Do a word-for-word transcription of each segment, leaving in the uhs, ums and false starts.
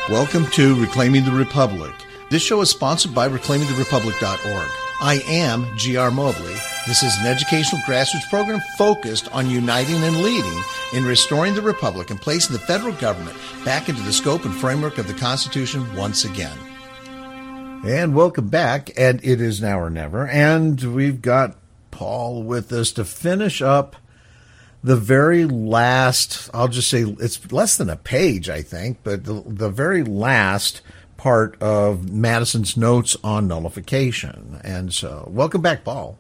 Welcome to Reclaiming the Republic. This show is sponsored by reclaiming the republic dot org. I am G R Mobley. This is an educational grassroots program focused on uniting and leading in restoring the republic and placing the federal government back into the scope and framework of the Constitution once again. And welcome back, and it is now or never, and we've got Paul with us to finish up the very last, I'll just say it's less than a page, I think, but the, the very last part of Madison's notes on nullification. And so, welcome back, Paul.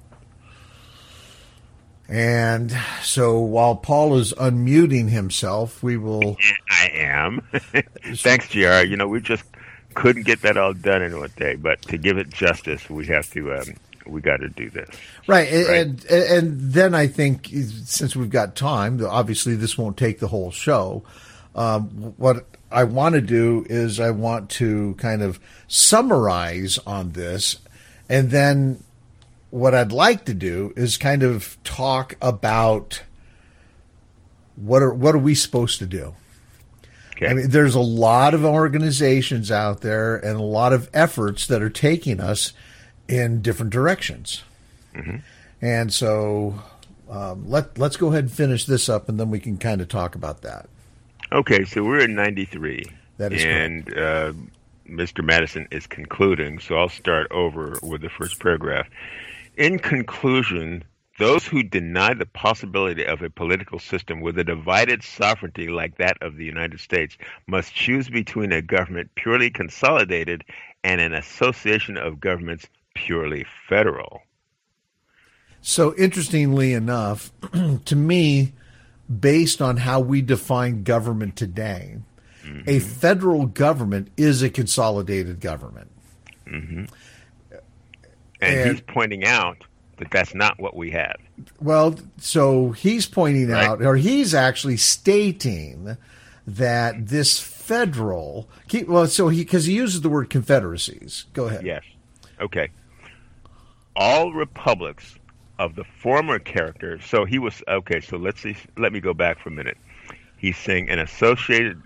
And so, while Paul is unmuting himself, we will... I am. Thanks, G R. You know, we just couldn't get that all done in one day, but to give it justice, we have to... Um, we got to do this. Right. right. And, and and then I think, since we've got time, obviously this won't take the whole show. Um, what I want to do is I want to kind of summarize on this. And then what I'd like to do is kind of talk about what are, what are we supposed to do? Okay. I mean, there's a lot of organizations out there and a lot of efforts that are taking us in different directions. Mm-hmm. And so um, let, let's go ahead and finish this up, and then we can kind of talk about that. Okay, so we're in ninety-three. That is and, correct. And uh, Mister Madison is concluding, so I'll start over with the first paragraph. In conclusion, those who deny the possibility of a political system with a divided sovereignty like that of the United States must choose between a government purely consolidated and an association of governments purely federal. So interestingly enough, to me, based on how we define government today, mm-hmm. a federal government is a consolidated government. Mm-hmm. And, and he's pointing out that that's not what we have. Well, so he's pointing right. out, or he's actually stating that this federal, well, so he, because he uses the word confederacies. Go ahead. Yes. Okay. All republics of the former character. So he was okay. So let's see. Let me go back for a minute. He's saying an associated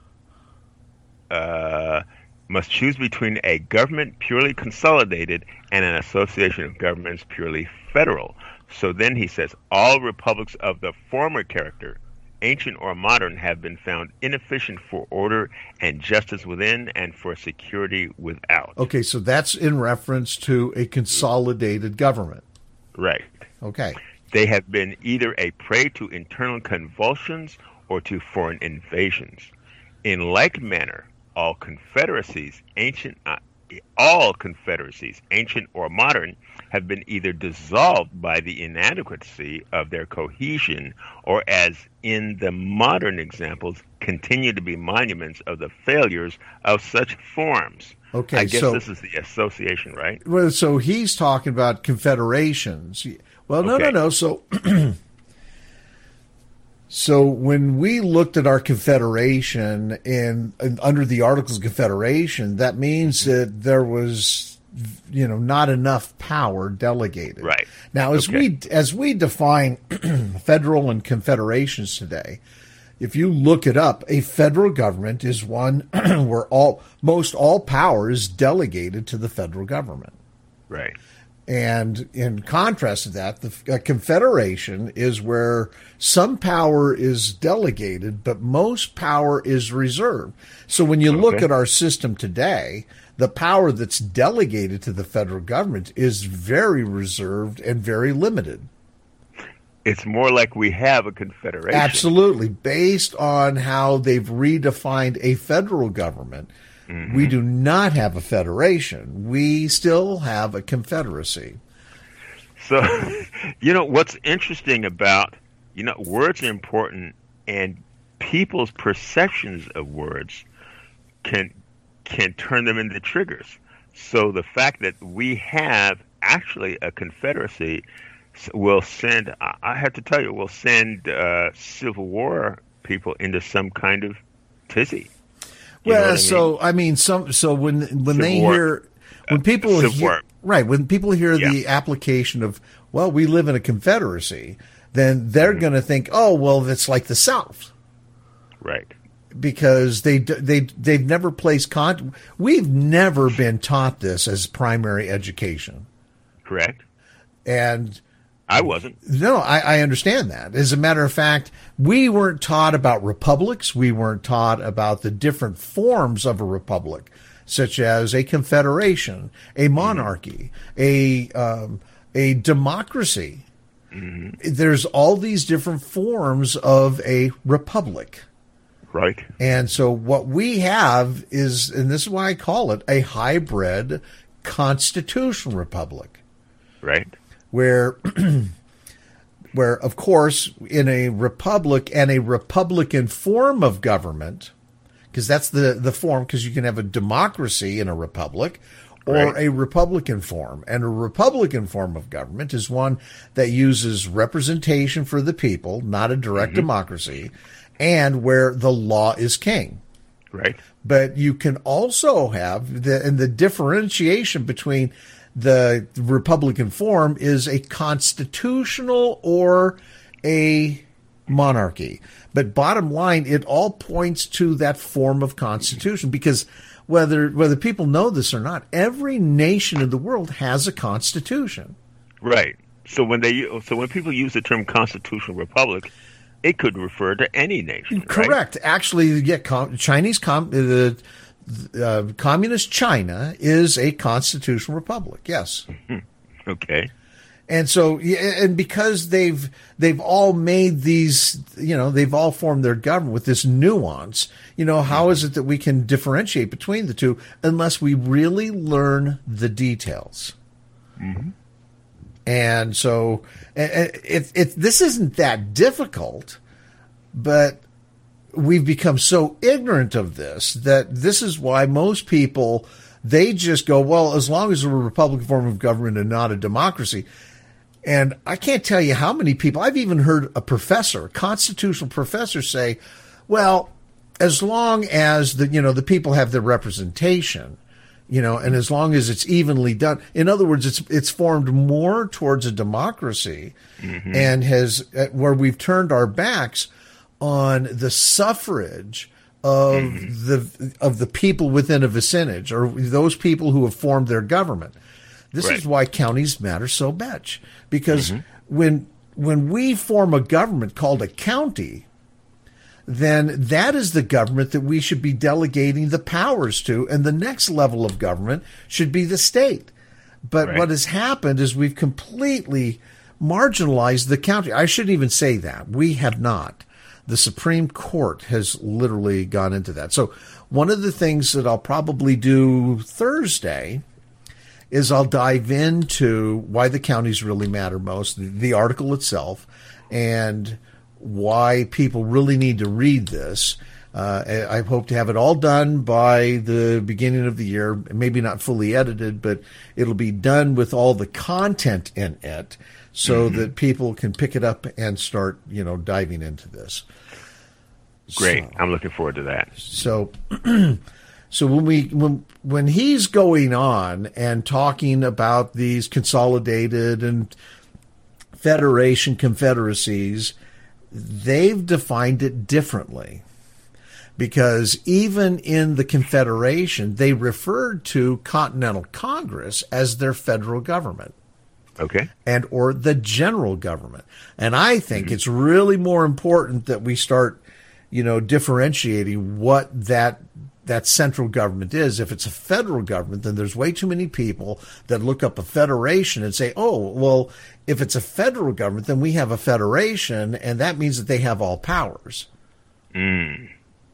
uh, must choose between a government purely consolidated and an association of governments purely federal. So then he says all republics of the former character, ancient or modern, have been found inefficient for order and justice within and for security without. Okay, so that's in reference to a consolidated government. Right. Okay. They have been either a prey to internal convulsions or to foreign invasions. In like manner, all confederacies, ancient, uh, all confederacies, ancient or modern, have been either dissolved by the inadequacy of their cohesion or, as in the modern examples, continue to be monuments of the failures of such forms. Okay, I guess so, this is the association, right? Well, so he's talking about confederations. Well, no, okay. no, no. So, so when we looked at our confederation in, in under the Articles of Confederation, that means that there was, you know, not enough power delegated. Right. Now, as okay. we as we define federal and confederations today, if you look it up, a federal government is one where all most all power is delegated to the federal government. Right. And in contrast to that, the a confederation is where some power is delegated, but most power is reserved. So when you okay. look at our system today, the power that's delegated to the federal government is very reserved and very limited. It's more like we have a confederation. Absolutely. Based on how they've redefined a federal government, mm-hmm. we do not have a federation. We still have a confederacy. So, you know, what's interesting about, you know, words are important, and people's perceptions of words can can turn them into triggers. So the fact that we have actually a confederacy will send, I have to tell you, will send uh, Civil War people into some kind of tizzy. You well, I mean? so I mean, some so when when Civil they War. hear when people Civil hear, War. right when people hear Yeah. the application of, well, we live in a confederacy, then they're mm-hmm. going to think, oh, well, that's like the South. Right. because they they they've never placed con. We've never been taught this as primary education. Correct. And I wasn't. No, I, I understand that. As a matter of fact, we weren't taught about republics. We weren't taught about the different forms of a republic, such as a confederation, a monarchy, mm-hmm. a um, a democracy. Mm-hmm. There's all these different forms of a republic. Right. And so what we have is, and this is why I call it a hybrid constitutional republic. Right. Where, where, of course, in a republic and a republican form of government, because that's the, the form, because you can have a democracy in a republic or right. a republican form. And a republican form of government is one that uses representation for the people, not a direct mm-hmm. democracy, and where the law is king. Right. But you can also have, the, and the differentiation between the Republican form is a constitutional or a monarchy. But bottom line, it all points to that form of constitution, because whether whether people know this or not, every nation in the world has a constitution. Right. So when they so when people use the term constitutional republic, it could refer to any nation. Correct. Right? Actually, yeah, com- Chinese com- the uh, communist China is a constitutional republic. Yes. Mm-hmm. Okay. And so, and because they've they've all made these, you know, they've all formed their government with this nuance. You know, how is it that we can differentiate between the two unless we really learn the details? Mm-hmm. And so, it, it, this isn't that difficult, but we've become so ignorant of this that this is why most people, they just go, well, as long as we're a Republican form of government and not a democracy. And I can't tell you how many people, I've even heard a professor, a constitutional professor say, well, as long as the, you know, the people have their representation, you know, and as long as it's evenly done, in other words, it's, it's formed more towards a democracy mm-hmm. and has, where we've turned our backs on the suffrage of mm-hmm. the, of the people within a vicinage, or those people who have formed their government. This right. is why counties matter so much, because mm-hmm. when when we form a government called a county, then that is the government that we should be delegating the powers to, and the next level of government should be the state. But right. what has happened is we've completely marginalized the county. I shouldn't even say that. We have not. The Supreme Court has literally gone into that. So one of the things that I'll probably do Thursday is I'll dive into why the counties really matter most, the article itself, and why people really need to read this. Uh, I hope to have it all done by the beginning of the year, maybe not fully edited, but it'll be done with all the content in it so mm-hmm. that people can pick it up and start, you know, diving into this. Great. So, I'm looking forward to that. So... So when we when when he's going on and talking about these consolidated and federation confederacies, they've defined it differently, because even in the Confederation, they referred to Continental Congress as their federal government. Okay. And or the general government. And I think mm-hmm. it's really more important that we start, you know, differentiating what that that central government is. If it's a federal government, then there's way too many people that look up a federation and say, oh, well, if it's a federal government, then we have a federation, and that means that they have all powers. Mm.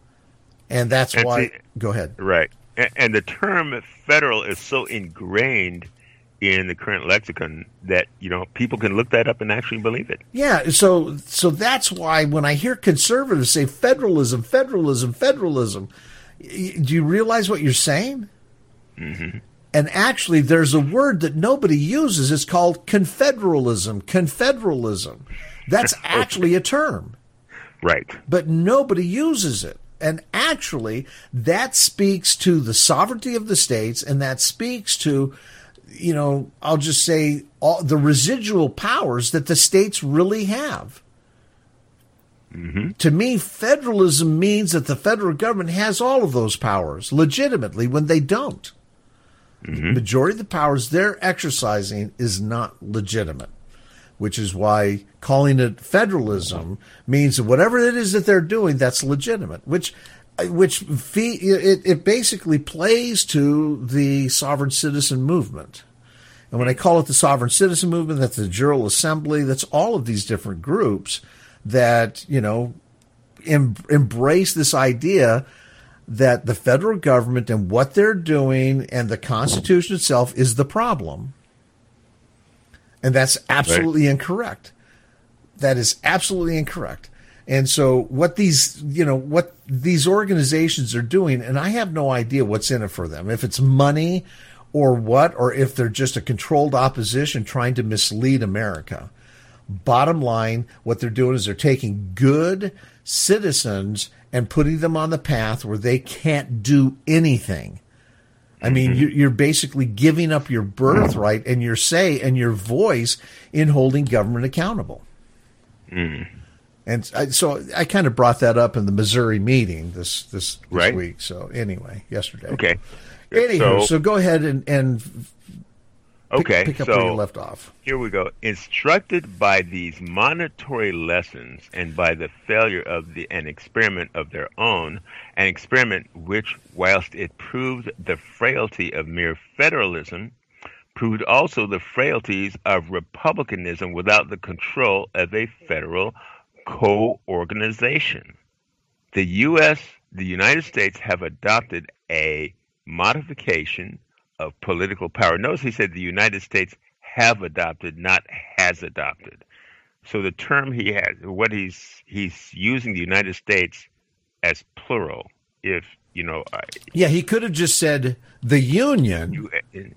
And that's and why... See, go ahead. Right. And, and the term federal is so ingrained in the current lexicon that, you know, people can look that up and actually believe it. Yeah, so so that's why when I hear conservatives say federalism, federalism, federalism... Do you realize what you're saying? Mm-hmm. And actually, there's a word that nobody uses. It's called confederalism. Confederalism. That's actually a term. Right. But nobody uses it. And actually, that speaks to the sovereignty of the states, and that speaks to, you know, I'll just say all the residual powers that the states really have. Mm-hmm. To me, federalism means that the federal government has all of those powers legitimately when they don't. Mm-hmm. The majority of the powers they're exercising is not legitimate, which is why calling it federalism means that whatever it is that they're doing, that's legitimate, which which fee, it, it basically plays to the sovereign citizen movement. And when I call it the sovereign citizen movement, that's the General Assembly, that's all of these different groups that, you know, em- embrace this idea that the federal government and what they're doing and the Constitution itself is the problem. And that's absolutely right. incorrect. That is absolutely incorrect. And so what these, you know, what these organizations are doing, and I have no idea what's in it for them, if it's money or what, or if they're just a controlled opposition trying to mislead America. Bottom line, what they're doing is they're taking good citizens and putting them on the path where they can't do anything. I mean, mm-hmm. you're basically giving up your birthright and your say and your voice in holding government accountable. Mm. And I, so I kind of brought that up in the Missouri meeting this this, this right. week. So anyway, yesterday. Okay. Anywho, so, so go ahead and, and okay, pick, pick up so where you left off. Here we go. Instructed by these monetary lessons and by the failure of the an experiment of their own, an experiment which, whilst it proved the frailty of mere federalism, proved also the frailties of republicanism without the control of a federal co-organization. The U S, the United States, have adopted a modification of political power. Notice he said the United States have adopted, not has adopted. So the term he has, what he's he's using the United States as plural. If you know, I, yeah, he could have just said the Union, you,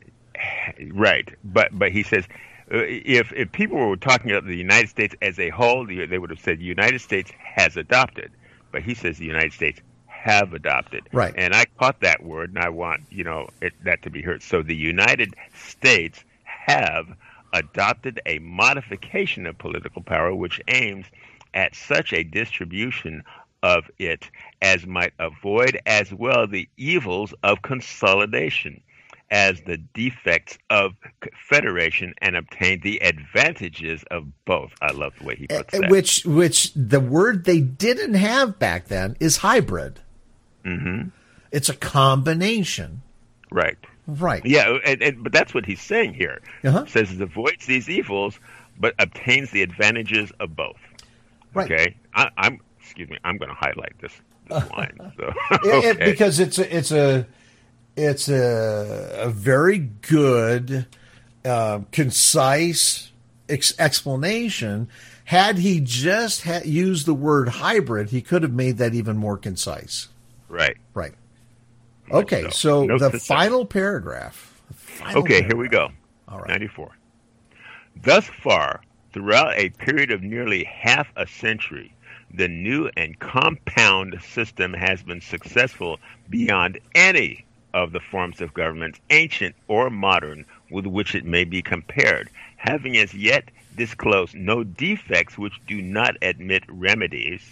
right? But but he says uh, if if people were talking about the United States as a whole, they would have said the United States has adopted. But he says the United States have adopted. Right. And I caught that word, and I want, you know, it, that to be heard. So the United States have adopted a modification of political power which aims at such a distribution of it as might avoid as well the evils of consolidation as the defects of federation and obtain the advantages of both. I love the way he puts that. Which, which the word they didn't have back then is hybrid. Mm-hmm. It's a combination. Right. Right. Yeah, and, and, but that's what he's saying here. Uh-huh. He says it avoids these evils, but obtains the advantages of both. Right. Okay. I, I'm. Excuse me. I'm going to highlight this, this line. So, okay. it, okay. Because it's a, it's a it's a, a very good, uh, concise ex- explanation. Had he just ha- used the word hybrid, he could have made that even more concise. Right. Right. Okay, so, so the final paragraph. The final okay, paragraph. Here we go. All right. ninety-four. Thus far, throughout a period of nearly half a century, the new and compound system has been successful beyond any of the forms of government, ancient or modern, with which it may be compared, having as yet disclosed no defects which do not admit remedies.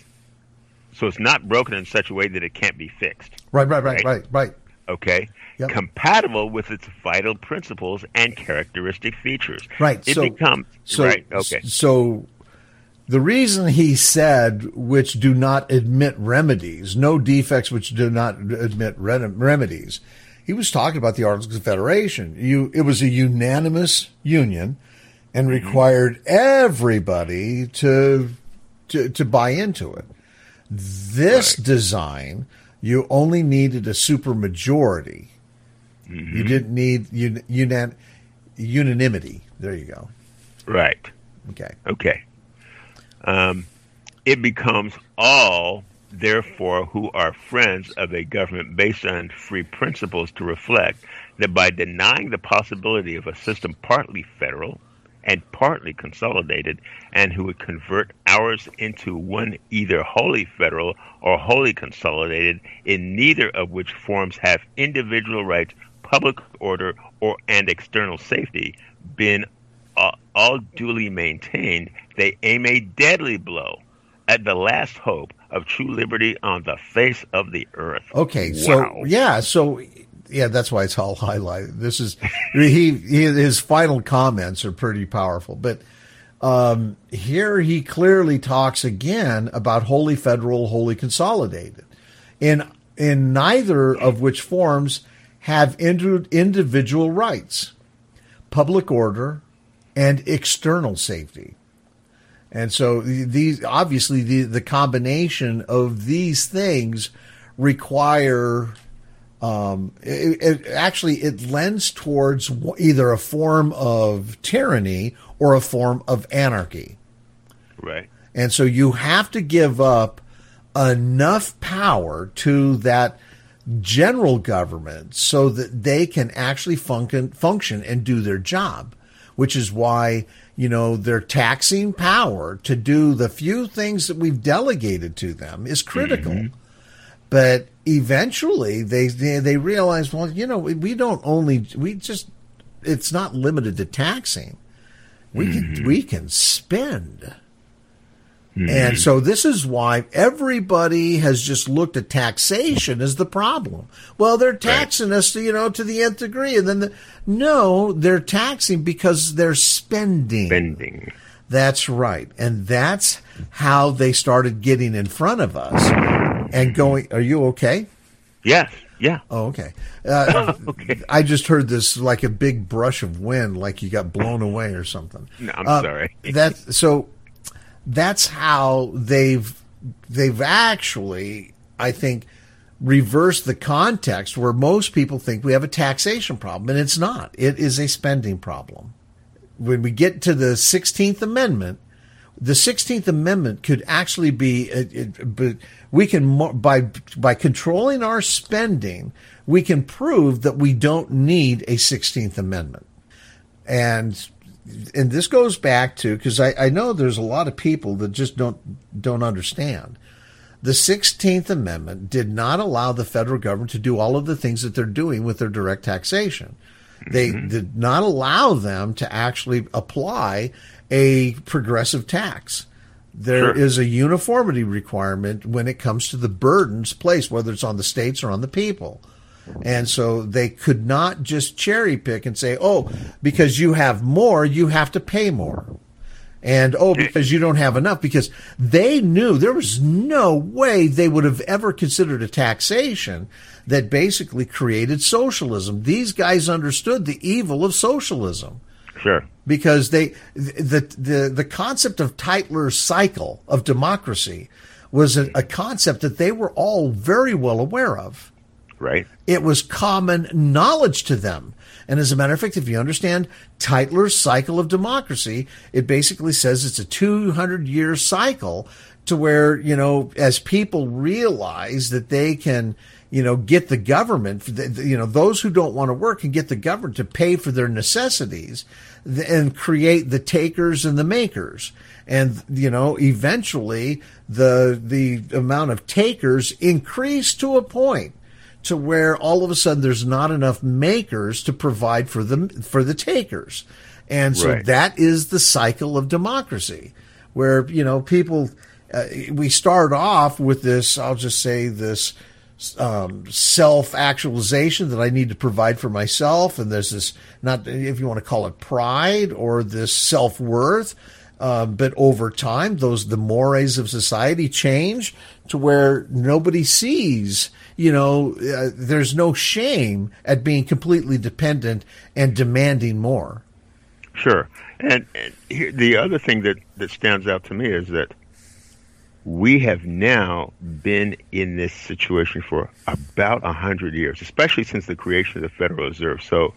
So it's not broken in such a way that it can't be fixed. Right, right, right, right, right. right. Okay? Yep. Compatible with its vital principles and characteristic features. Right. It so, becomes so, right. Okay. So the reason he said which do not admit remedies, no defects which do not admit remedies, he was talking about the Articles of Confederation. You, it was a unanimous union and required mm-hmm. everybody to, to to buy into it. This right. design, you only needed a supermajority. Mm-hmm. You didn't need un, unan, unanimity. There you go. Right. Okay. Okay. Um, it becomes all, therefore, who are friends of a government based on free principles to reflect that by denying the possibility of a system partly federal and partly consolidated, and who would convert ours into one either wholly federal or wholly consolidated, in neither of which forms have individual rights, public order, or and external safety been uh, all duly maintained, they aim a deadly blow at the last hope of true liberty on the face of the earth. Okay, wow. so yeah, so yeah, that's why it's all highlighted. This is he, he his final comments are pretty powerful, but um, here he clearly talks again about wholly federal, wholly consolidated, in in neither of which forms have individual rights, public order, and external safety. And so these, obviously, the, the combination of these things require, um, it, it, actually, it lends towards either a form of tyranny or a form of anarchy. Right. And so you have to give up enough power to that general government so that they can actually function, function and do their job, which is why, you know, their taxing power to do the few things that we've delegated to them is critical. Mm-hmm. But eventually they, they, they realize, well, you know, we, we don't only, we just, it's not limited to taxing. We mm-hmm. can, we can spend. Mm-hmm. And so this is why everybody has just looked at taxation as the problem. Well, they're taxing right. us, to, you know, to the nth degree. And then, the, no, they're taxing because they're spending. Spending. That's right. And that's how they started getting in front of us and going, are you okay? Yes. Yeah. Oh, okay. Uh, okay. I just heard this like a big brush of wind, like you got blown away or something. No, I'm uh, sorry. that, so... That's how they've they've actually, I think, reversed the context where most people think we have a taxation problem, and it's not. It is a spending problem. When we get to the sixteenth Amendment, the sixteenth Amendment could actually be, it, it, but we can, by by controlling our spending, we can prove that we don't need a sixteenth Amendment. And And this goes back to, because I, I know there's a lot of people that just don't don't understand. The sixteenth Amendment did not allow the federal government to do all of the things that they're doing with their direct taxation. They mm-hmm. did not allow them to actually apply a progressive tax. There sure. is a uniformity requirement when it comes to the burdens placed, whether it's on the states or on the people. And so they could not just cherry pick and say, oh, because you have more, you have to pay more. And, oh, because you don't have enough, because they knew there was no way they would have ever considered a taxation that basically created socialism. These guys understood the evil of socialism. Sure. Because they, the, the, the concept of Tytler's cycle of democracy was a, a concept that they were all very well aware of. Right. It was common knowledge to them. And as a matter of fact, if you understand Tytler's cycle of democracy, it basically says it's a two hundred year cycle to where, you know, as people realize that they can, you know, get the government, you know, those who don't want to work can get the government to pay for their necessities and create the takers and the makers. And, you know, eventually the, the amount of takers increase to a point to where all of a sudden there's not enough makers to provide for the for the takers. And so right. that is the cycle of democracy, where, you know, people, uh, we start off with this, I'll just say this um, self-actualization that I need to provide for myself. And there's this, not if you want to call it pride or this self-worth. Um, but over time, those the mores of society change to where nobody sees, you know, uh, there's no shame at being completely dependent and demanding more. Sure. And, and here, the other thing that, that stands out to me is that we have now been in this situation for about a hundred years, especially since the creation of the Federal Reserve. So,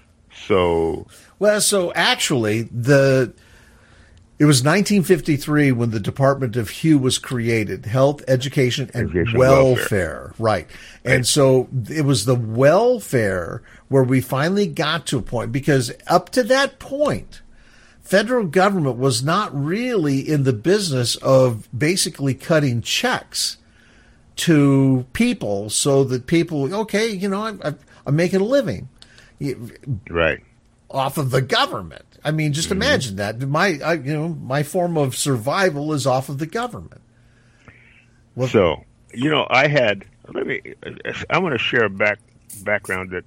so well, so actually the. It was nineteen fifty-three when the Department of Hugh was created, Health, Education, and Education, welfare. welfare. Right. And right. so it was the welfare where we finally got to a point, because up to that point, federal government was not really in the business of basically cutting checks to people so that people, okay, you know, I'm, I'm making a living. Right. Off of the government. I mean, just mm-hmm. imagine that. My, I, you know, my form of survival is off of the government. Well, so, you know, I had, let me, I want to share a back, background that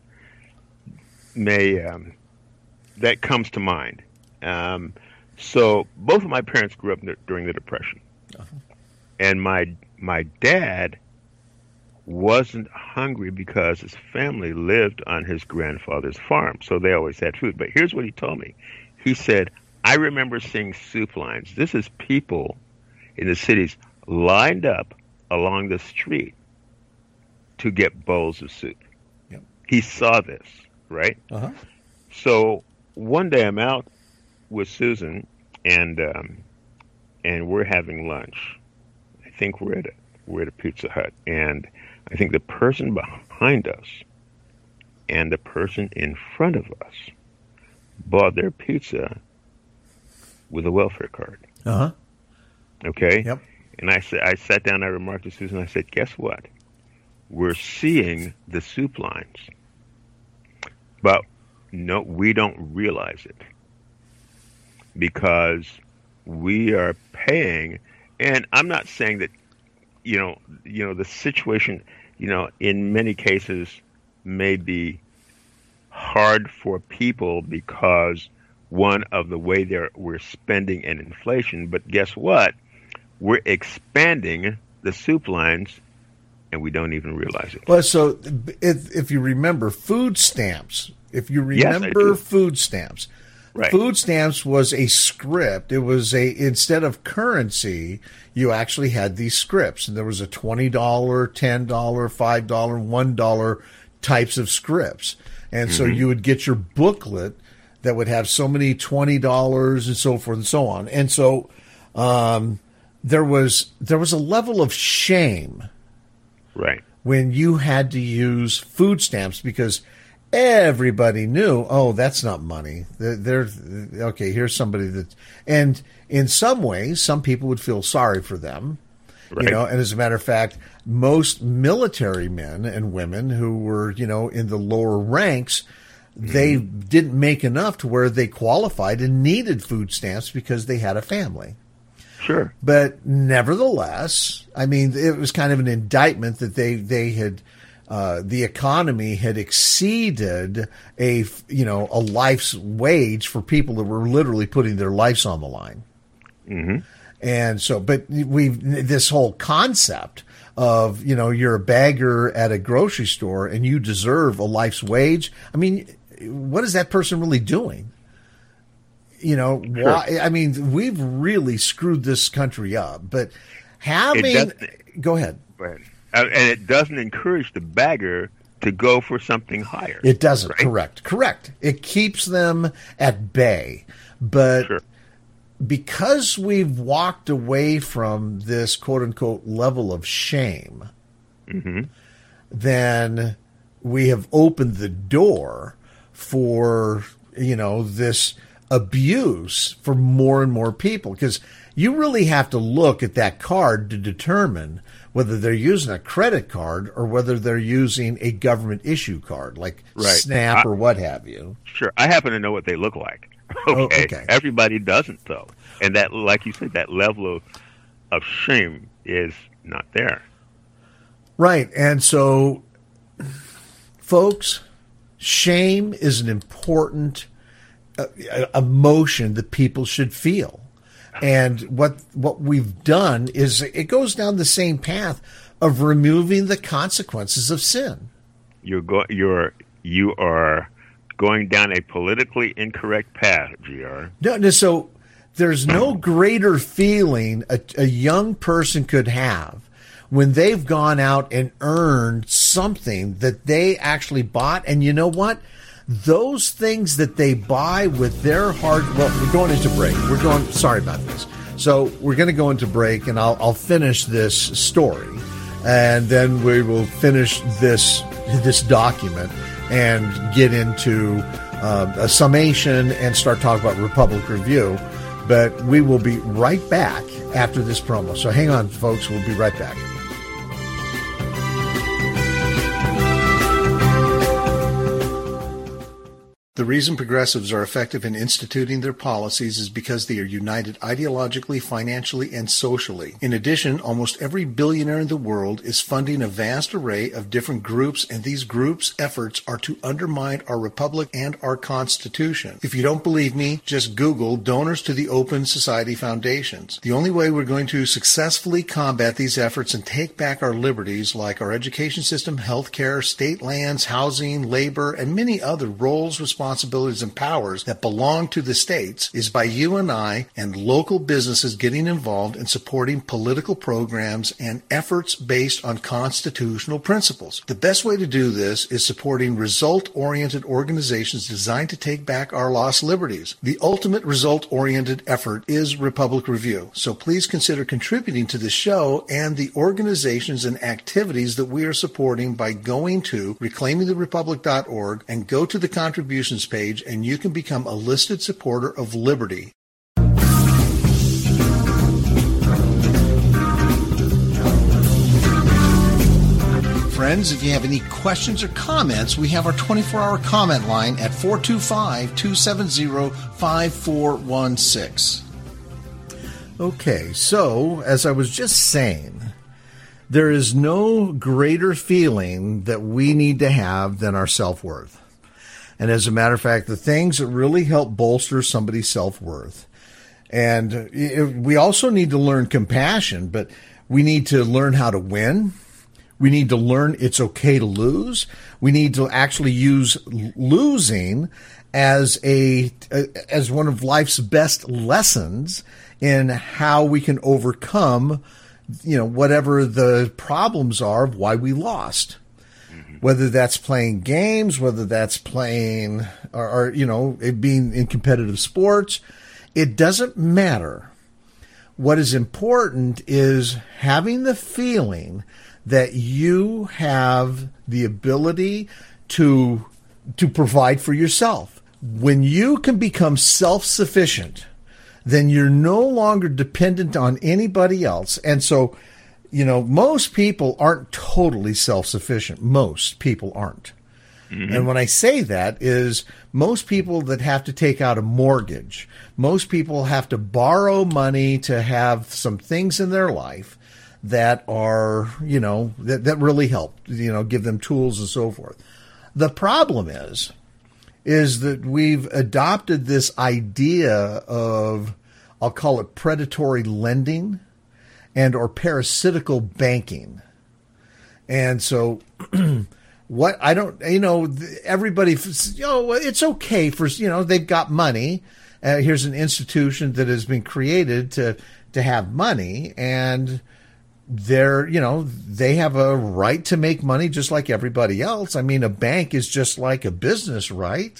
may, um, that comes to mind. Um, so both of my parents grew up during the Depression. Uh-huh. And my, my dad wasn't hungry because his family lived on his grandfather's farm. So they always had food. But here's what he told me. He said, I remember seeing soup lines. This is people in the cities lined up along the street to get bowls of soup. Yep. He saw this, right? Uh-huh. So one day I'm out with Susan, and um, and we're having lunch. I think we're at a we're at a Pizza Hut, and I think the person behind us and the person in front of us bought their pizza with a welfare card. Uh huh. Okay. Yep. And I said, I sat down. I remarked to Susan. I said, "Guess what? We're seeing the soup lines, but no, we don't realize it because we are paying." And I'm not saying that, you know, you know, the situation, you know, in many cases may be hard for people because one of the way they're we're spending and inflation. But guess what? We're expanding the soup lines, and we don't even realize it. Well, so if, if you remember food stamps, if you remember yes, food stamps, right. Food stamps was a script. It was a, instead of currency, you actually had these scripts, and there was a twenty dollars, ten dollars, five dollars, one dollar types of scripts. And mm-hmm. so you would get your booklet that would have so many twenty dollars and so forth and so on. And so, um, there was, there was a level of shame. Right. When you had to use food stamps because everybody knew, oh, that's not money. They're, they're okay. Here's somebody that, and in some ways, some people would feel sorry for them, right. You know. And as a matter of fact, most military men and women who were, you know, in the lower ranks, mm-hmm. they didn't make enough to where they qualified and needed food stamps because they had a family. Sure. But nevertheless, I mean, it was kind of an indictment that they, they had, uh, the economy had exceeded a, you know, a life's wage for people that were literally putting their lives on the line. Mm-hmm. And so, but we've, this whole concept of, you know, you're a bagger at a grocery store and you deserve a life's wage. I mean, what is that person really doing? You know, sure. why? I mean, we've really screwed this country up. But having, go ahead. Go ahead. And it doesn't encourage the bagger to go for something higher. It doesn't. Right? Correct. Correct. It keeps them at bay. But sure. because we've walked away from this quote unquote level of shame, mm-hmm. then we have opened the door for, you know, this abuse for more and more people, because you really have to look at that card to determine whether they're using a credit card or whether they're using a government issue card like right. SNAP I, or what have you. Sure. I happen to know what they look like. Okay. Oh, okay. Everybody doesn't, though. And that, like you said, that level of, of shame is not there. Right. And so, folks, shame is an important uh, emotion that people should feel. And what what we've done is it goes down the same path of removing the consequences of sin. You're go, you're you are going down a politically incorrect path, G R. No, no, so there's no greater feeling a, a young person could have when they've gone out and earned something that they actually bought. And you know what? Those things that they buy with their hard, well, we're going into break. We're going, sorry about this. So we're going to go into break, and I'll, I'll finish this story, and then we will finish this this document and get into uh, a summation and start talking about Republic Review. But we will be right back after this promo. So hang on, folks. We'll be right back. The reason progressives are effective in instituting their policies is because they are united ideologically, financially, and socially. In addition, almost every billionaire in the world is funding a vast array of different groups, and these groups' efforts are to undermine our republic and our Constitution. If you don't believe me, just Google donors to the Open Society Foundations. The only way we're going to successfully combat these efforts and take back our liberties, like our education system, health care, state lands, housing, labor, and many other roles, responsibilities, responsibilities and powers that belong to the states, is by you and I and local businesses getting involved in supporting political programs and efforts based on constitutional principles. The best way to do this is supporting result-oriented organizations designed to take back our lost liberties. The ultimate result-oriented effort is Republic Review, so please consider contributing to the show and the organizations and activities that we are supporting by going to reclaiming the republic dot org and go to the contributions page, and you can become a listed supporter of liberty. Friends, if you have any questions or comments, we have our twenty-four hour comment line at four two five, two seven zero, five four one six. Okay, so as I was just saying, there is no greater feeling that we need to have than our self-worth. And as a matter of fact, the things that really help bolster somebody's self-worth. And we also need to learn compassion, but we need to learn how to win. We need to learn it's okay to lose. We need to actually use losing as a as one of life's best lessons in how we can overcome, you know, whatever the problems are of why we lost. Whether that's playing games, whether that's playing or, or, you know, it being in competitive sports, it doesn't matter. What is important is having the feeling that you have the ability to, to provide for yourself. When you can become self-sufficient, then you're no longer dependent on anybody else. And so, you know, most people aren't totally self-sufficient. Most people aren't. Mm-hmm. And when I say that is most people that have to take out a mortgage, most people have to borrow money to have some things in their life that are, you know, that, that really help, you know, give them tools and so forth. The problem is, is that we've adopted this idea of, I'll call it predatory lending and or parasitical banking. And so what I don't, you know, everybody, you know, it's okay for, you know, they've got money. Uh, here's an institution that has been created to, to have money, and they're, you know, they have a right to make money just like everybody else. I mean, a bank is just like a business, right?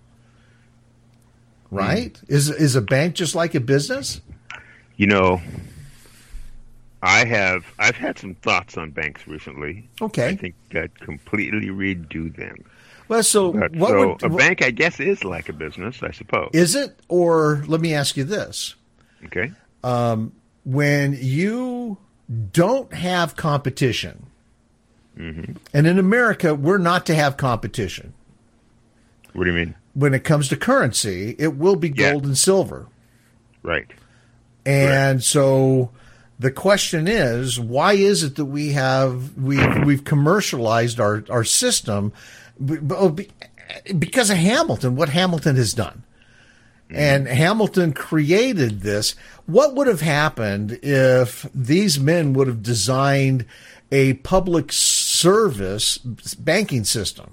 Right? Mm. Is, is a bank just like a business? You know, I have I've had some thoughts on banks recently. Okay. I think I'd completely redo them. Well, so but, what so would, a what, bank, I guess, is like a business, I suppose. Is it? Or let me ask you this. Okay. Um, when you don't have competition, mm-hmm. and in America, we're not to have competition. What do you mean? When it comes to currency, it will be gold yeah. and silver. Right. And right. so the question is, why is it that we have we've we've commercialized our our system because of Hamilton? What Hamilton has done, mm-hmm. and Hamilton created this. What would have happened if these men would have designed a public service banking system?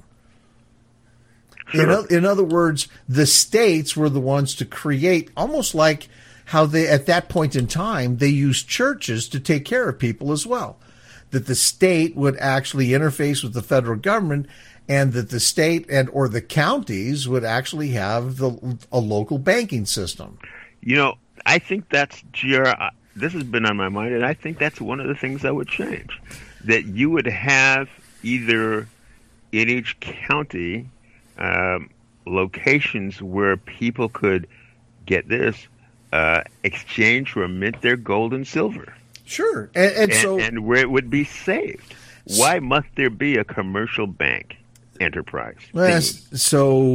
Sure. In, in other words, the states were the ones to create, almost like how they, at that point in time, they used churches to take care of people as well. That the state would actually interface with the federal government, and that the state and or the counties would actually have the, a local banking system. You know, I think that's, G R, this has been on my mind, and I think that's one of the things I would change. That you would have either in each county um, locations where people could, get this, Uh, exchange or mint their gold and silver. Sure. And, and, and so, and where it would be saved. Why must there be a commercial bank enterprise? Well, so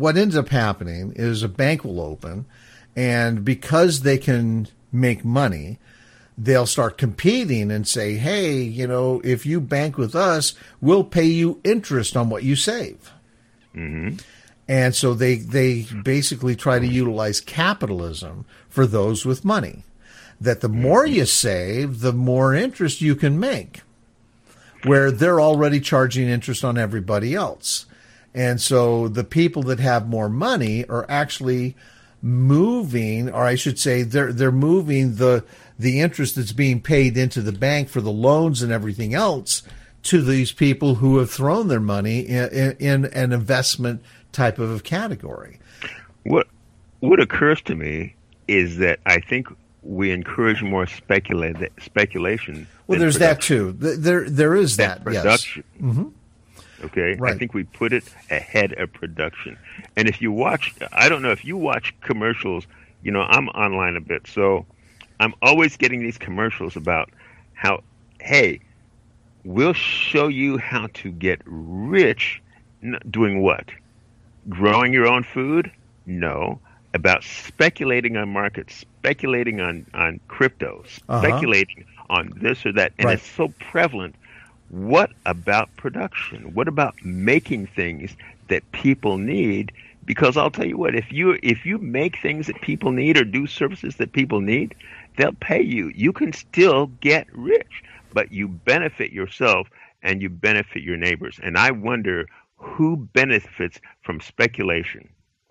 what ends up happening is a bank will open, and because they can make money, they'll start competing and say, hey, you know, if you bank with us, we'll pay you interest on what you save. Mm-hmm. And so they, they basically try to utilize capitalism for those with money. That the more you save, the more interest you can make, where they're already charging interest on everybody else. And so the people that have more money are actually moving, or I should say, they're they're moving the the interest that's being paid into the bank for the loans and everything else to these people who have thrown their money in, in, in an investment type of category. What what occurs to me is that I think we encourage more specula- speculation. Well, there's production. that too. There there is that, that production. Yes. Mm-hmm. Okay, right. I think we put it ahead of production. And if you watch, I don't know if you watch commercials, you know, I'm online a bit, so I'm always getting these commercials about how, hey, we'll show you how to get rich doing what? Growing your own food? No. About speculating on markets, speculating on, on crypto, speculating uh-huh. on this or that. And right. it's so prevalent. What about production? What about making things that people need? Because I'll tell you what, if you if you make things that people need or do services that people need, they'll pay you. You can still get rich, but you benefit yourself and you benefit your neighbors. And I wonder who benefits from speculation.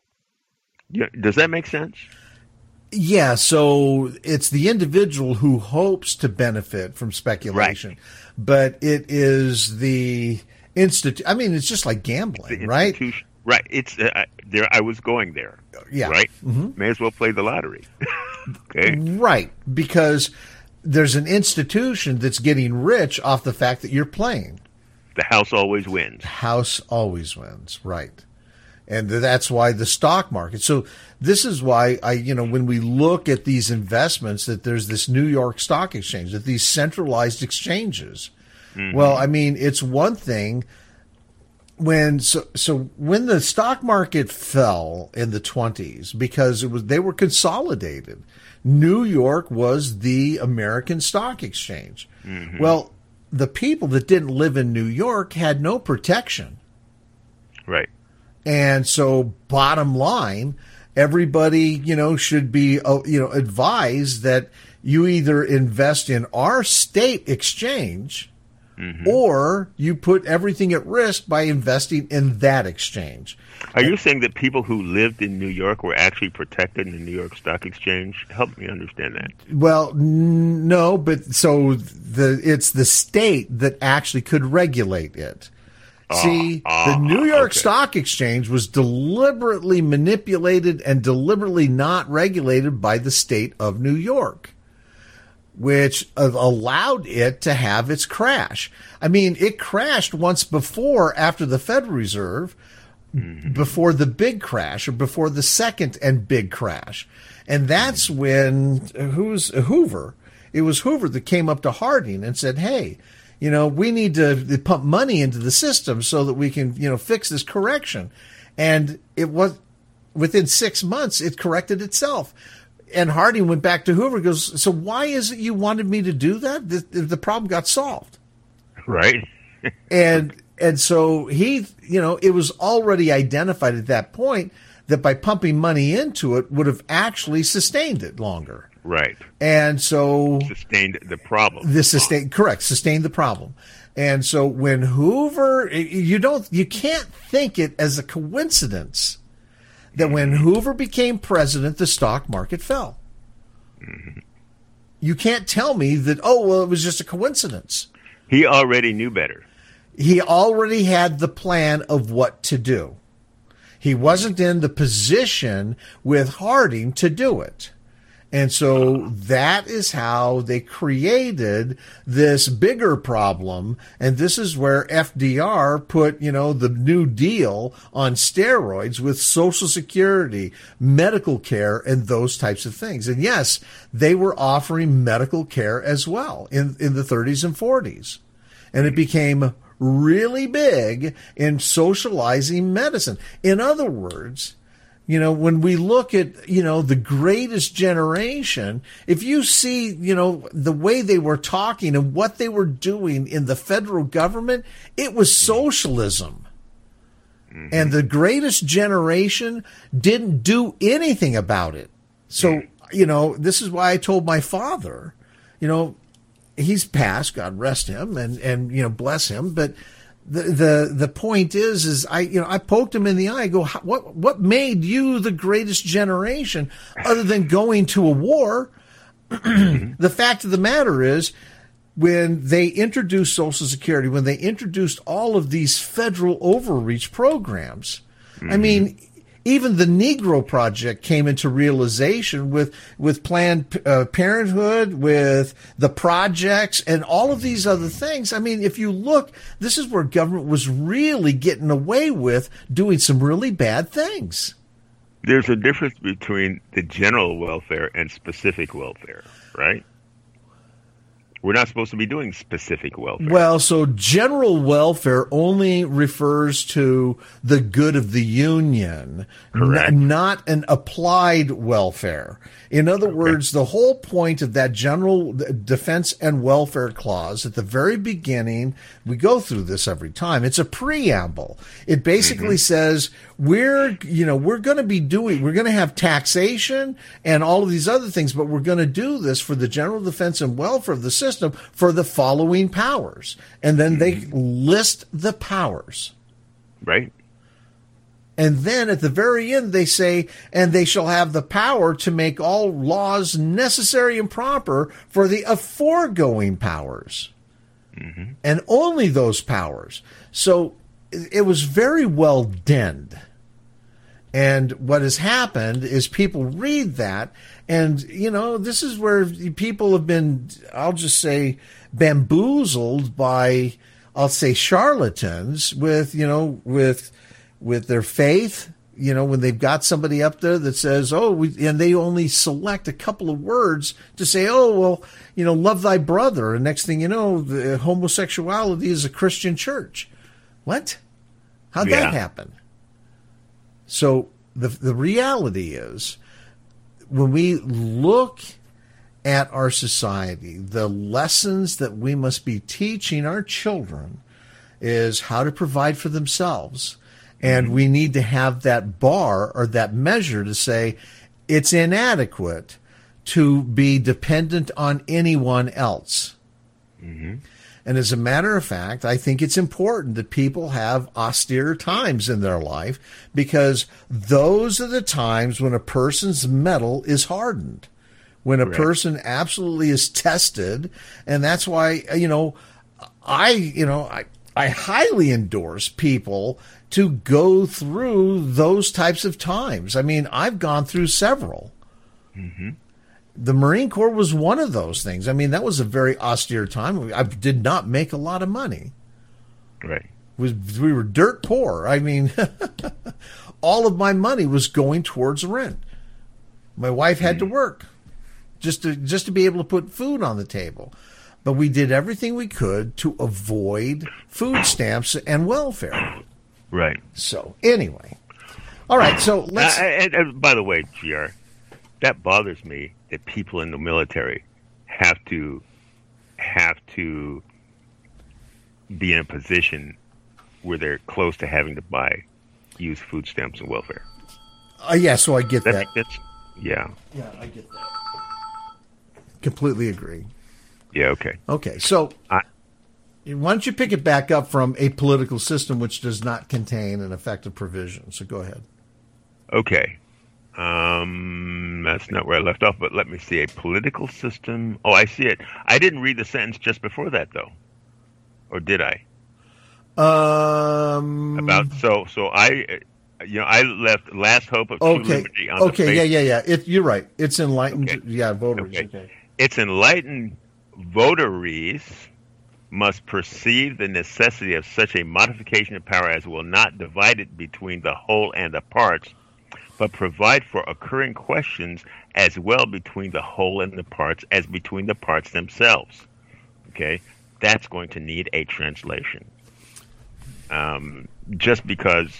Does that make sense? Yeah, so it's the individual who hopes to benefit from speculation, right. but it is the institute. I mean, it's just like gambling, right? Right. It's uh, there. I was going there. Yeah. Right. Mm-hmm. May as well play the lottery. Okay. Right, because there's an institution that's getting rich off the fact that you're playing. The house always wins. The house always wins. Right. And that's why the stock market. So this is why I, you know, when we look at these investments, that there's this New York Stock Exchange, that these centralized exchanges. Mm-hmm. Well, I mean, it's one thing when so so when the stock market fell in the twenties because it was they were consolidated. New York was the American Stock Exchange. Mm-hmm. Well, the people that didn't live in New York had no protection. Right. And so bottom line, everybody, you know, should be, uh, you know, advised that you either invest in our state exchange mm-hmm. or you put everything at risk by investing in that exchange. Are you saying that people who lived in New York were actually protected in the New York Stock Exchange? Help me understand that. Well, n- no, but so the it's the state that actually could regulate it. See, uh, uh, the New York okay. Stock Exchange was deliberately manipulated and deliberately not regulated by the state of New York, which allowed it to have its crash. I mean, it crashed once before after the Federal Reserve, mm-hmm. before the big crash or before the second and big crash. And that's mm-hmm. when, who's Hoover? It was Hoover that came up to Harding and said, hey, you know, we need to pump money into the system so that we can, you know, fix this correction. And it was within six months, it corrected itself. And Harding went back to Hoover and goes, so why is it you wanted me to do that? The, the problem got solved. Right. and and so he, you know, it was already identified at that point that by pumping money into it would have actually sustained it longer. Right. And so sustained the problem. This sustained correct, sustained the problem. And so when Hoover, you don't you can't think it as a coincidence that mm-hmm. when Hoover became president, the stock market fell. Mm-hmm. You can't tell me that, oh, well, it was just a coincidence. He already knew better. He already had the plan of what to do. He wasn't in the position with Harding to do it. And so that is how they created this bigger problem. And this is where F D R put, you know, the New Deal on steroids with Social Security, medical care, and those types of things. And yes, they were offering medical care as well in, in the thirties and forties. And it became really big in socializing medicine. In other words, you know, when we look at, you know, the greatest generation, if you see, you know, the way they were talking and what they were doing in the federal government, it was socialism. Mm-hmm. And the greatest generation didn't do anything about it. So, you know, this is why I told my father, you know, he's passed, God rest him and, and, you know, bless him. But the, the, the point is, is I, you know, I poked him in the eye. I go, what, what made you the greatest generation other than going to a war? The fact of the matter is, when they introduced Social Security, when they introduced all of these federal overreach programs, mm-hmm. I mean, even the Negro Project came into realization with with Planned uh, Parenthood, with the projects, and all of these other things. I mean, if you look, this is where government was really getting away with doing some really bad things. There's a difference between the general welfare and specific welfare, right? We're not supposed to be doing specific welfare. Well, so general welfare only refers to the good of the union, Correct. N- not an applied welfare. In other okay. words, the whole point of that general defense and welfare clause at the very beginning, we go through this every time. It's a preamble. It basically mm-hmm. says we're, you know, we're going to be doing, we're going to have taxation and all of these other things, but we're going to do this for the general defense and welfare of the system for the following powers. And then they list the powers. Right. And then at the very end, they say, and they shall have the power to make all laws necessary and proper for the aforegoing powers. Mm-hmm. And only those powers. So it was very well denned. And what has happened is people read that, and, you know, this is where people have been, I'll just say, bamboozled by, I'll say, charlatans with, you know, with with their faith, you know, when they've got somebody up there that says, oh, we, and they only select a couple of words to say, oh, well, you know, love thy brother. And next thing you know, the homosexuality is a Christian church. What? How'd yeah. that happen? So the the reality is, when we look at our society, the lessons that we must be teaching our children is how to provide for themselves. And we need to have that bar or that measure to say it's inadequate to be dependent on anyone else. Mm-hmm. And as a matter of fact, I think it's important that people have austere times in their life, because those are the times when a person's metal is hardened, when a Correct. person absolutely is tested. And that's why, you know, I, you know, I, I highly endorse people to go through those types of times. I mean, I've gone through several. Mm-hmm. The Marine Corps was one of those things. I mean, that was a very austere time. I did not make a lot of money. Right. We, we were dirt poor. I mean, all of my money was going towards rent. My wife had mm-hmm. to work just to just to be able to put food on the table. But we did everything we could to avoid food stamps and welfare. Right. So, anyway. All right, so let's... Uh, and, and by the way, G R, that bothers me that people in the military have to have to be in a position where they're close to having to buy, use food stamps and welfare. Uh, yeah, so I get that. That's, yeah. Yeah, I get that. Completely agree. Yeah, okay. Okay, so... I, Why don't you pick it back up from a political system which does not contain an effective provision? So go ahead. Okay. Um, that's not where I left off, but let me see. A political system. Oh, I see it. I didn't read the sentence just before that, though. Or did I? Um. About so so I, you know, I left last hope of true okay. liberty on okay. the Yeah, yeah, yeah. It, you're right. It's enlightened. Okay. Yeah, voters. Okay. Okay. It's enlightened votaries must perceive the necessity of such a modification of power as will not divide it between the whole and the parts, but provide for occurring questions as well between the whole and the parts as between the parts themselves. Okay? That's going to need a translation. um, just because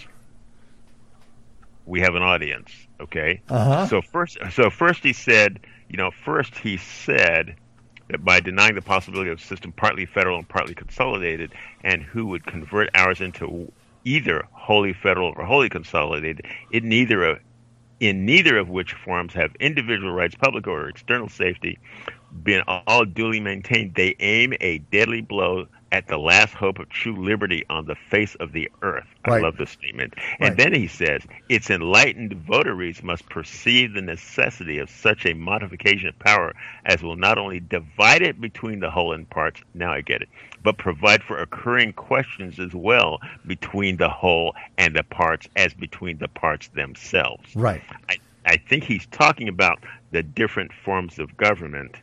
we have an audience. Okay. Uh-huh. So first, so first he said, you know, first he said that by denying the possibility of a system partly federal and partly consolidated, and who would convert ours into either wholly federal or wholly consolidated, it neither of, in neither of which forms have individual rights, public or external safety, been all duly maintained, they aim a deadly blow at the last hope of true liberty on the face of the earth. Right. I love this statement. Right. And then he says, its enlightened votaries must perceive the necessity of such a modification of power as will not only divide it between the whole and parts, now I get it, but provide for occurring questions as well between the whole and the parts as between the parts themselves. Right. I, I think he's talking about the different forms of government,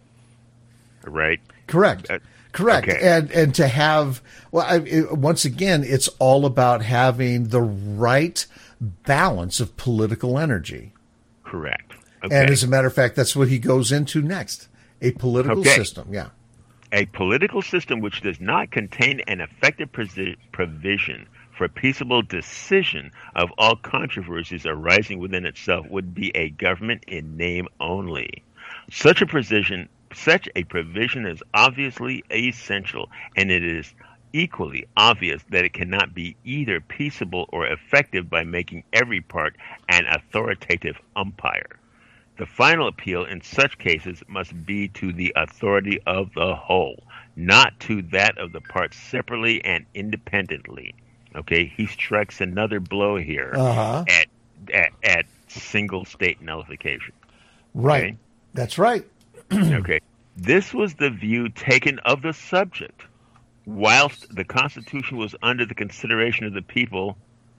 right? Correct. Uh, Correct. Okay. And and to have, well, I, it, once again, it's all about having the right balance of political energy. Correct. Okay. And as a matter of fact, that's what he goes into next. A political Okay. system. Yeah. A political system which does not contain an effective presi- provision for peaceable decision of all controversies arising within itself would be a government in name only. Such a provision Such a provision is obviously essential, and it is equally obvious that it cannot be either peaceable or effective by making every part an authoritative umpire. The final appeal in such cases must be to the authority of the whole, not to that of the parts separately and independently. Okay, he strikes another blow here Uh-huh. at, at at single state nullification. Right. Okay? That's right. Okay. This was the view taken of the subject. Whilst the Constitution was under the consideration of the people,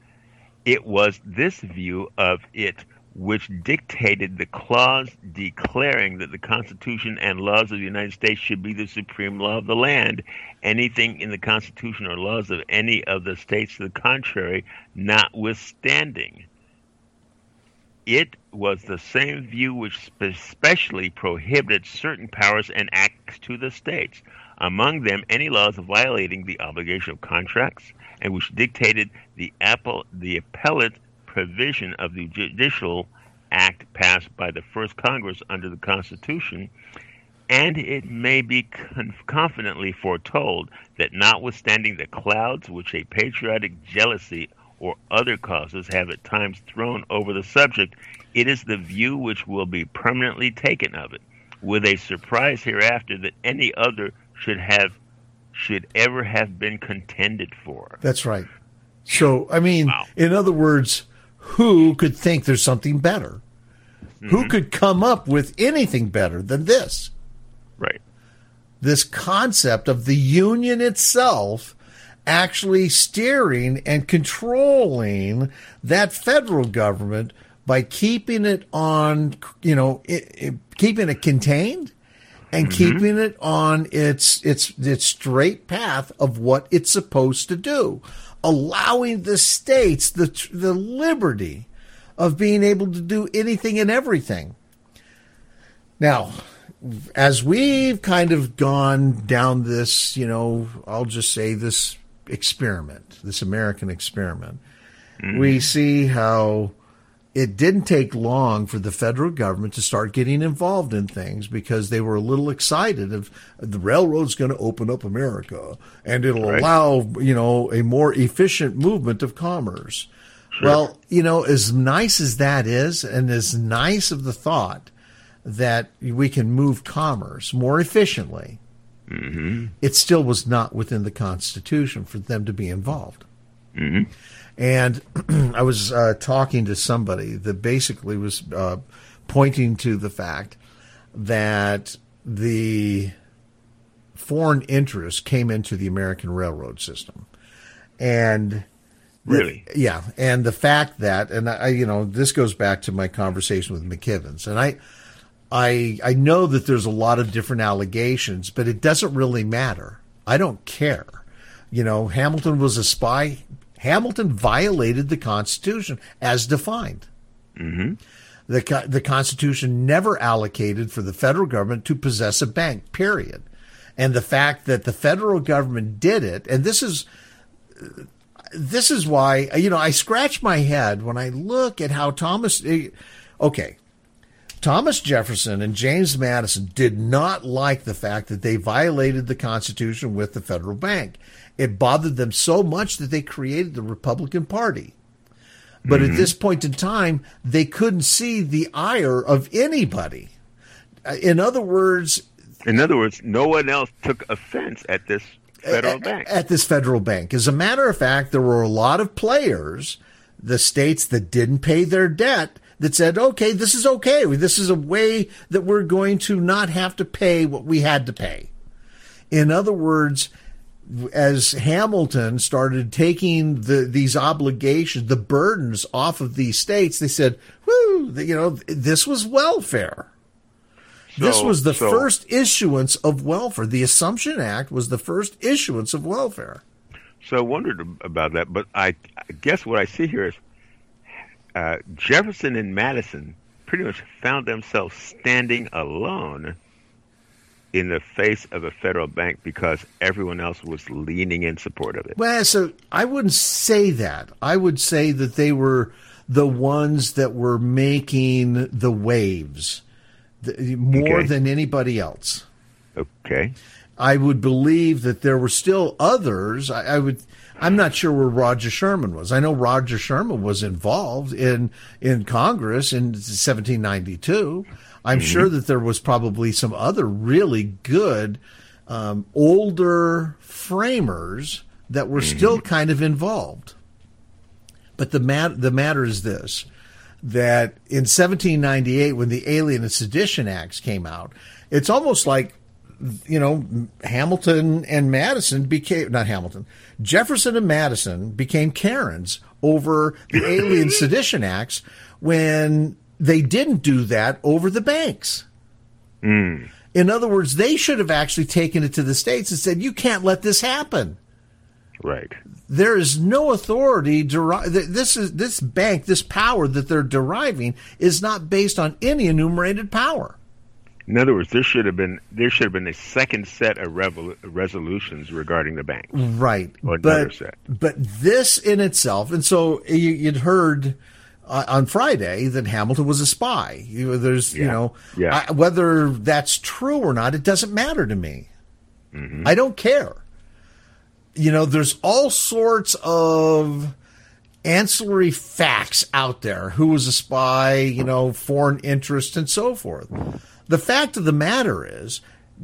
it was this view of it which dictated the clause declaring that the Constitution and laws of the United States should be the supreme law of the land. Anything in the Constitution or laws of any of the states to the contrary, notwithstanding. It was the same view which specially prohibited certain powers and acts to the states, among them any laws violating the obligation of contracts, and which dictated the, appel- the appellate provision of the Judicial Act passed by the first Congress under the Constitution, and it may be con- confidently foretold that notwithstanding the clouds which a patriotic jealousy or other causes have at times thrown over the subject, it is the view which will be permanently taken of it, with a surprise hereafter that any other should have should ever have been contended for. That's right. So, I mean, Wow. in other words, who could think there's something better? Mm-hmm. Who could come up with anything better than this? Right. This concept of the union itself actually steering and controlling that federal government by keeping it on, you know, it, it, keeping it contained and Mm-hmm. keeping it on its its its straight path of what it's supposed to do, allowing the states the the liberty of being able to do anything and everything. Now, as we've kind of gone down this, you know, I'll just say this experiment, this American experiment, mm-hmm. we see how it didn't take long for the federal government to start getting involved in things because they were a little excited of the railroad's going to open up America and it'll right. allow, you know, a more efficient movement of commerce. Sure. Well, you know, as nice as that is, and as nice of the thought that we can move commerce more efficiently, mm-hmm. it still was not within the Constitution for them to be involved. Mm-hmm. And I was uh, talking to somebody that basically was uh, pointing to the fact that the foreign interest came into the American railroad system. And really, the, yeah, and the fact that, and I, you know, this goes back to my conversation with McKivens, and I, I, I know that there's a lot of different allegations, but it doesn't really matter. I don't care. You know, Hamilton was a spy. Hamilton violated the Constitution as defined. Mm-hmm. The the Constitution never allocated for the federal government to possess a bank, period. And the fact that the federal government did it, and this is, this is why, you know, I scratch my head when I look at how Thomas, okay, Thomas Jefferson and James Madison did not like the fact that they violated the Constitution with the federal bank. It bothered them so much that they created the Republican Party. But mm-hmm. at this point in time, they couldn't see the ire of anybody. In other words... In other words, no one else took offense at this federal at, bank. At this federal bank. As a matter of fact, there were a lot of players, the states that didn't pay their debt, that said, okay, this is okay. This is a way that we're going to not have to pay what we had to pay. In other words, as Hamilton started taking the, these obligations, the burdens off of these states, they said, whoo, you know, this was welfare. So, this was the so, first issuance of welfare. The Assumption Act was the first issuance of welfare. So I wondered about that, but I, I guess what I see here is uh, Jefferson and Madison pretty much found themselves standing alone in the face of a federal bank because everyone else was leaning in support of it. Well, so I wouldn't say that. I would say that they were the ones that were making the waves the, more okay. than anybody else. Okay. I would believe that there were still others. I, I would. I'm not sure where Roger Sherman was. I know Roger Sherman was involved in in Congress in seventeen ninety-two. I'm mm-hmm. sure that there was probably some other really good um, older framers that were mm-hmm. still kind of involved. But the mat- the matter is this, that in seventeen ninety-eight, when the Alien and Sedition Acts came out, it's almost like, you know, Hamilton and Madison became, not Hamilton, Jefferson and Madison became Karens over the Alien Sedition Acts when they didn't do that over the banks. Mm. In other words, they should have actually taken it to the states and said, you can't let this happen. Right. There is no authority. Deri- this is this bank, this power that they're deriving is not based on any enumerated power. In other words, there should have been there should have been a second set of revol- resolutions regarding the bank. Right. Or but, another set. But this in itself, and so you, you'd heard uh, on Friday that Hamilton was a spy. You, there's, yeah. you know, yeah. I, whether that's true or not, it doesn't matter to me. Mm-hmm. I don't care. You know, there's all sorts of ancillary facts out there. Who was a spy, you know, foreign interest and so forth. The fact of the matter is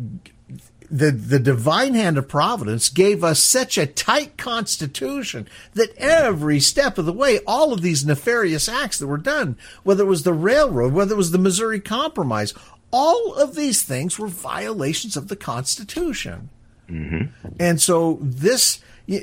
the, the divine hand of providence gave us such a tight constitution that every step of the way, all of these nefarious acts that were done, whether it was the railroad, whether it was the Missouri Compromise, all of these things were violations of the Constitution. Mm-hmm. And so this,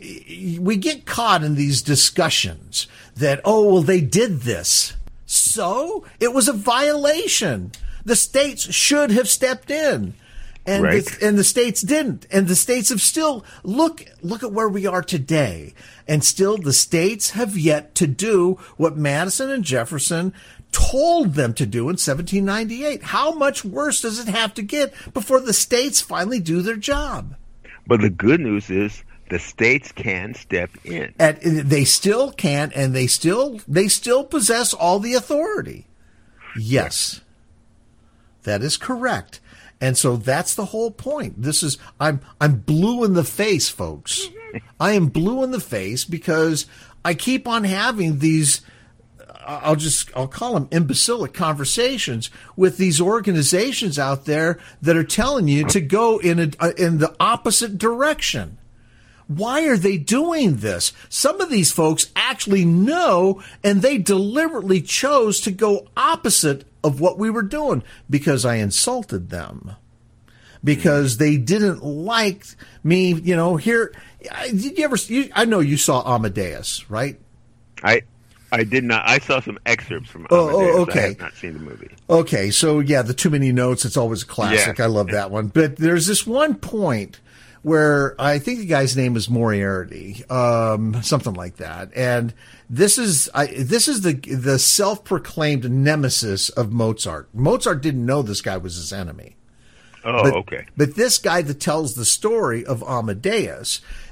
we get caught in these discussions that, oh, well, they did this. So it was a violation. The states should have stepped in, and right. the, and the states didn't. And the states have still, look, look at where we are today. And still the states have yet to do what Madison and Jefferson told them to do in seventeen ninety-eight. How much worse does it have to get before the states finally do their job? But the good news is the states can step in. And they still can, and they still they still possess all the authority. Yes, that is correct. And so that's the whole point. This is I'm I'm blue in the face, folks. I am blue in the face because I keep on having these, I'll just, I'll call them imbecilic conversations with these organizations out there that are telling you to go in a, in the opposite direction. Why are they doing this? Some of these folks actually know, and they deliberately chose to go opposite of what we were doing because I insulted them. Because they didn't like me, you know, here. Did you ever, you, I know you saw Amadeus, right? I I did not. I saw some excerpts from Oh, Amadeus. oh, okay. I have not seen the movie. Okay, so yeah, the Too Many Notes, it's always a classic. Yeah. I love that one. But there's this one point where I think the guy's name is Moriarty, um, something like that. And this is I, this is the the self-proclaimed nemesis of Mozart. Mozart didn't know this guy was his enemy. Oh, but, okay. But this guy that tells the story of Amadeus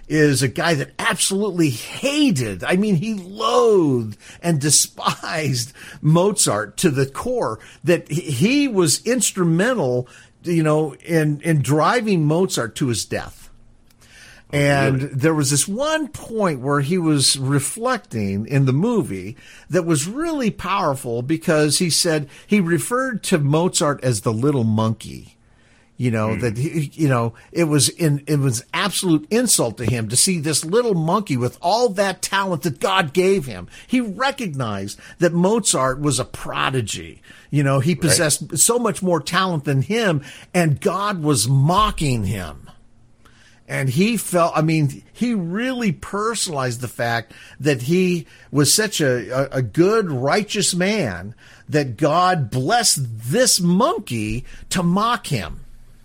is a guy that absolutely hated, I mean, he loathed and despised Mozart to the core, that he was instrumental, you know, in, in driving Mozart to his death. And really? There was this one point where he was reflecting in the movie that was really powerful, because he said he referred to Mozart as the little monkey. You know, mm. that, he, you know, it was in, it was absolute insult to him to see this little monkey with all that talent that God gave him. He recognized that Mozart was a prodigy. You know, he possessed right. so much more talent than him, and God was mocking him. And he felt, I mean, he really personalized the fact that he was such a, a, a good, righteous man that God blessed this monkey to mock him.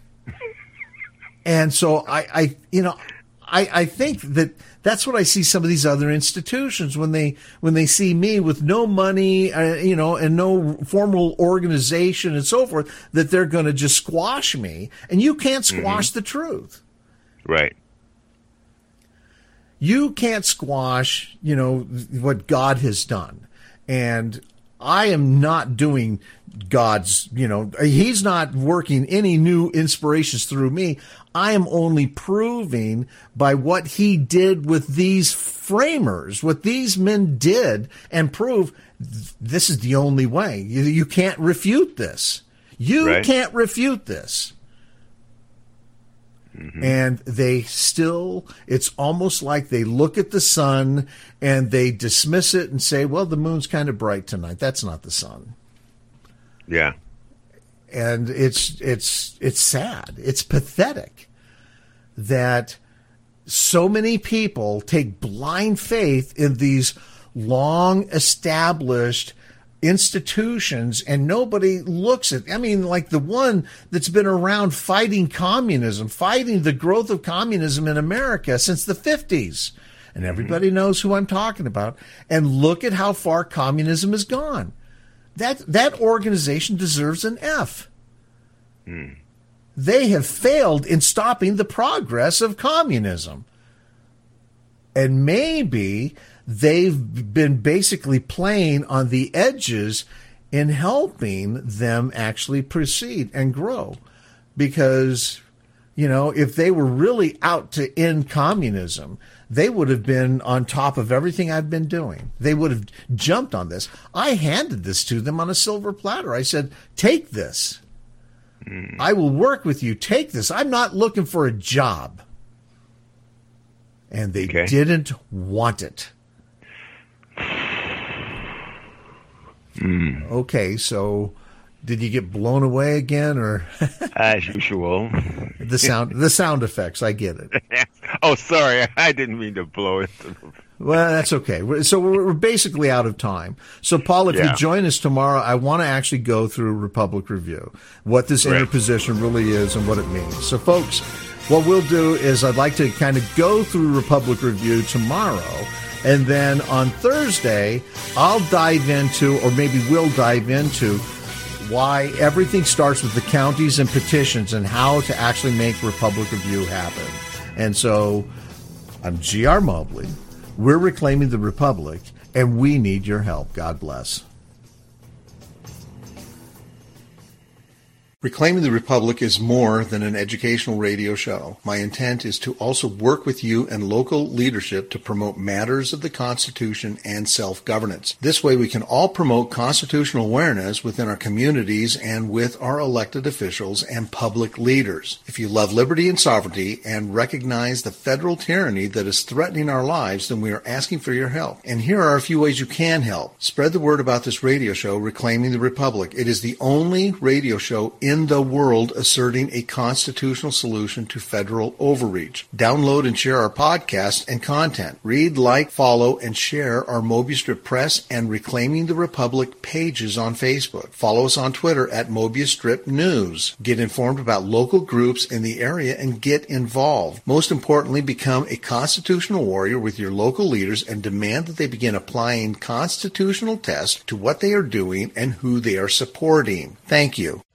And so I, I you know, I, I think that that's what I see some of these other institutions when they when they see me with no money, uh, you know, and no formal organization and so forth, that they're going to just squash me. And you can't squash mm-hmm. the truth. Right. You can't squash, you know, what God has done. And I am not doing God's, you know, he's not working any new inspirations through me. I am only proving by what he did with these framers, what these men did, and prove this is the only way. You, you can't refute this. You right. can't refute this. Mm-hmm. And they still, it's almost like they look at the sun and they dismiss it and say, well, the moon's kind of bright tonight. That's not the sun. Yeah. And it's, it's, it's sad. It's pathetic that so many people take blind faith in these long established institutions, and nobody looks at, I mean, like the one that's been around fighting communism, fighting the growth of communism in America since the fifties. And everybody mm-hmm. knows who I'm talking about. And look at how far communism has gone. That, that organization deserves an F. Mm. They have failed in stopping the progress of communism. And maybe they've been basically playing on the edges in helping them actually proceed and grow. Because, you know, if they were really out to end communism, they would have been on top of everything I've been doing. They would have jumped on this. I handed this to them on a silver platter. I said, take this. Mm. I will work with you. Take this. I'm not looking for a job. And they okay. didn't want it. Mm. Okay, so did you get blown away again, or as usual? the sound, the sound effects. I get it. Oh, sorry, I didn't mean to blow it. Well, that's okay. So we're basically out of time. So, Paul, if yeah. you join us tomorrow, I want to actually go through Republic Review, what this right. interposition really is and what it means. So, folks, what we'll do is I'd like to kind of go through Republic Review tomorrow. And then on Thursday, I'll dive into, or maybe we'll dive into, why everything starts with the counties and petitions and how to actually make Republic Review happen. And so I'm G R Mobley. We're reclaiming the Republic, and we need your help. God bless. Reclaiming the Republic is more than an educational radio show. My intent is to also work with you and local leadership to promote matters of the Constitution and self-governance. This way we can all promote constitutional awareness within our communities and with our elected officials and public leaders. If you love liberty and sovereignty and recognize the federal tyranny that is threatening our lives, then we are asking for your help. And here are a few ways you can help. Spread the word about this radio show, Reclaiming the Republic. It is the only radio show in In the world asserting a constitutional solution to federal overreach. Download and share our podcast and content. Read, like, follow, and share our Mobius Strip Press and Reclaiming the Republic pages on Facebook. Follow us on Twitter at Mobius Strip News. Get informed about local groups in the area and get involved. Most importantly, become a constitutional warrior with your local leaders and demand that they begin applying constitutional tests to what they are doing and who they are supporting. Thank you.